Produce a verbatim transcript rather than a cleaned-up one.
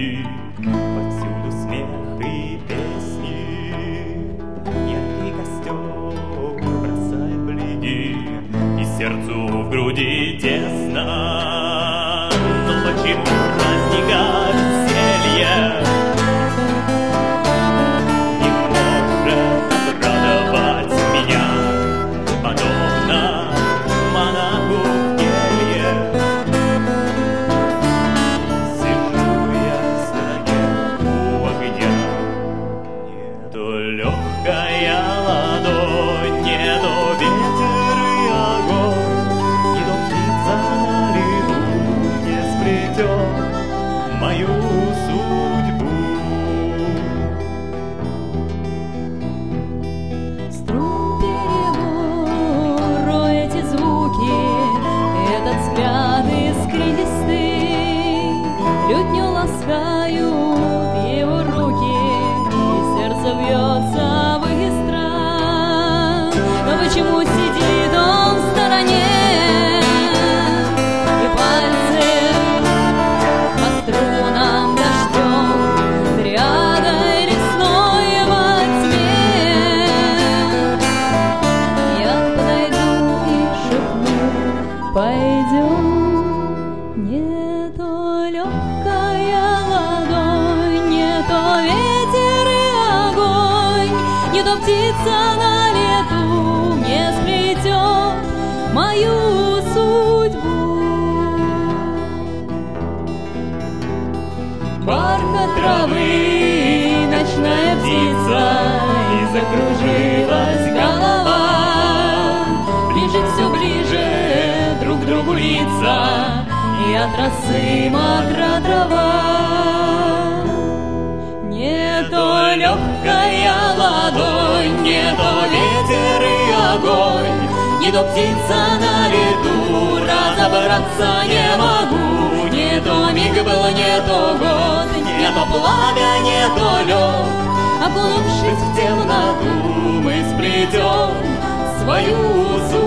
среди, повсюду смех и песни. Яркий костер бросает блики, и сердцу в груди тесно. Но почему праздника веселья не может обрадовать меня, подобно монаху в келье? Сижу я в стороне у огня. Нету легкая ладонь, нету ветер и огонь, не то птица на лету не сплетет мою судьбу. Струн перебор, эти звуки, этот взгляд искристый, лютню ласкают его руки, и сердце бьется быстро. Но почему сидит он в стороне, и пальцы по струнам дождем, триадой лесной во тьме? Я подойду и шепну: пойдем. Не то легкая ладонь, не то ветер и огонь, не то птица на лету не сплетет мою судьбу. Бархат травы, ночная птица, и закружилась голова. Ближе, все ближе, друг к другу лица, и от росы мокра трава. Не то легкая ладонь, не то ветер и огонь, не то птица на лету, разобраться не могу. Не то миг был, не то год, не то пламя, не то лед. Окунувшись в темноту, мы сплетем свою судьбу.